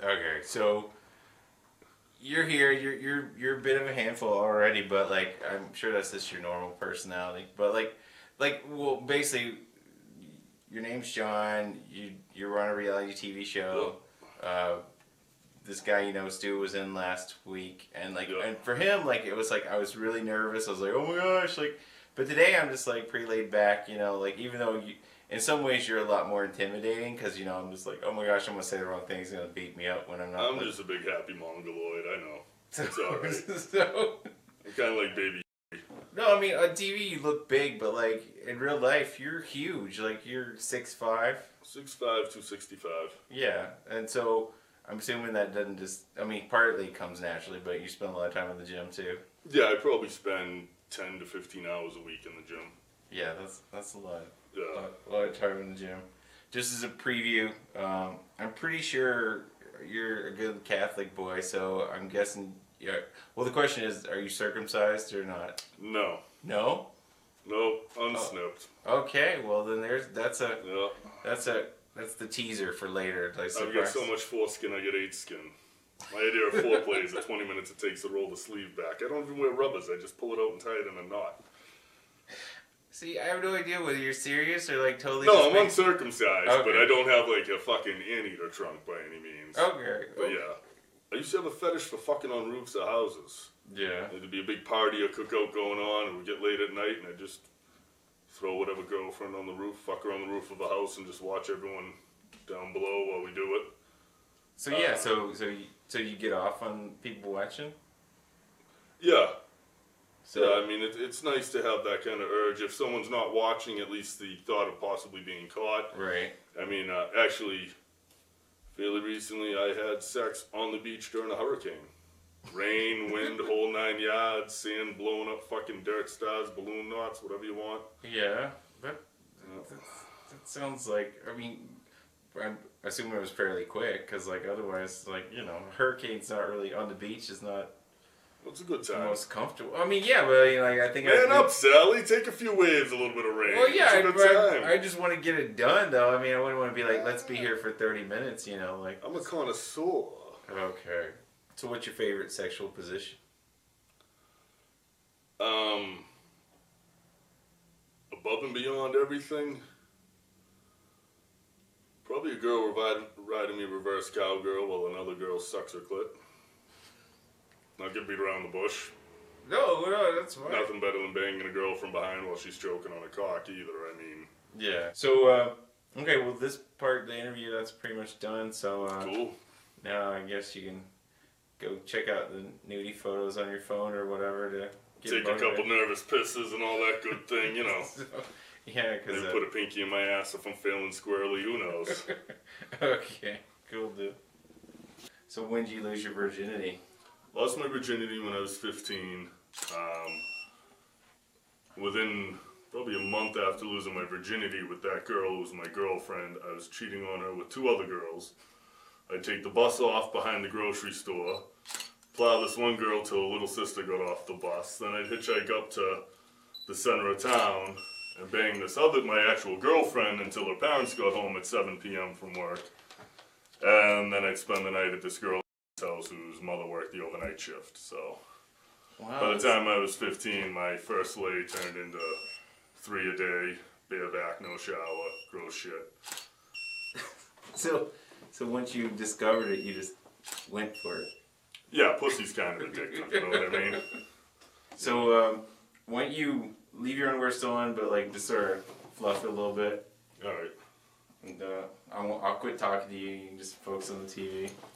Okay, so you're here. You're a bit of a handful already, but like I'm sure that's just your normal personality. But well, basically, your name's John. You run a reality TV show. This guy, Stu was in last week, and and for him, like it was like I was really nervous. I was like, oh my gosh, like. But today I'm just like pretty laid back, like even though in some ways you're a lot more intimidating because I'm just like, oh my gosh, I'm gonna say the wrong thing. He's gonna beat me up when I'm not. I'm just a big happy mongoloid. I know. It's alright. So, I'm kind of like baby. No, I mean on TV you look big, but like in real life you're huge. Like you're 6'5". 6'5", 265. Yeah, and so I'm assuming that doesn't just. I mean, partly it comes naturally, but you spend a lot of time in the gym too. Yeah, I probably spend 10 to 15 hours a week in the gym. Yeah, that's a lot. Yeah. A lot of time in the gym. Just as a preview, I'm pretty sure you're a good Catholic boy, so I'm guessing. Yeah. Well, the question is, are you circumcised or not? No. No. Nope. Unsnipped. Okay. Well, then that's Yeah. That's the teaser for later. Like, I've got so much foreskin, I get 8 skin. My idea of foreplay is the 20 minutes it takes to roll the sleeve back. I don't even wear rubbers. I just pull it out and tie it in a knot. See, I have no idea whether you're serious or like totally. No, I'm uncircumcised, Okay. but I don't have like a fucking anteater trunk by any means. Okay. But yeah, I used to have a fetish for fucking on roofs of houses. Yeah. There'd be a big party or cookout going on, and we'd get late at night, and I'd just throw whatever girlfriend on the roof, fuck her on the roof of the house, and just watch everyone down below while we do it. So yeah, so you get off on people watching? Yeah. So, yeah, I mean, it's nice to have that kind of urge. If someone's not watching, at least the thought of possibly being caught. Right. I mean, actually, fairly recently I had sex on the beach during a hurricane. Rain, wind, whole 9 yards, sand blowing up fucking dirt stars, balloon knots, whatever you want. Yeah, that sounds like, I mean, I'm assuming it was fairly quick, because like otherwise, like, hurricane's not really, on the beach is not It's a good the time. most comfortable. I mean, yeah, but like, I think Man up, Sally. Take a few waves, a little bit of rain. Well, yeah, it's a good time. I just want to get it done, though. I mean, I wouldn't want to be like, let's be here for 30 minutes, like. I'm a connoisseur. Okay. So what's your favorite sexual position? Above and beyond everything, probably a girl riding me reverse cowgirl while another girl sucks her clit. Not get beat around the bush. No, that's fine. Nothing better than banging a girl from behind while she's choking on a cock either, I mean. Yeah. So, okay, well, this part of the interview, that's pretty much done. So, Cool. Now I guess you can go check out the nudie photos on your phone or whatever to get Take a couple nervous pisses and all that good thing, So, yeah, because... Maybe put a pinky in my ass if I'm feeling squirrely, who knows. Okay, cool, dude. So when did you lose your virginity? Lost my virginity when I was 15. Within probably a month after losing my virginity with that girl who was my girlfriend, I was cheating on her with 2 other girls. I'd take the bus off behind the grocery store, plow this one girl till her little sister got off the bus, then I'd hitchhike up to the center of town and bang my actual girlfriend until her parents got home at 7 p.m. from work. And then I'd spend the night at this girl's house whose mother worked the overnight shift, so... Wow, By the time I was 15, my first lay turned into 3 a day, bareback, no shower, gross shit. So once you discovered it, you just went for it. Yeah, pussy's kind of addictive, you know what I mean? So, why don't you leave your underwear still on, but like just sort of fluff it a little bit. Alright. And I'll quit talking to you. You can just focus on the TV.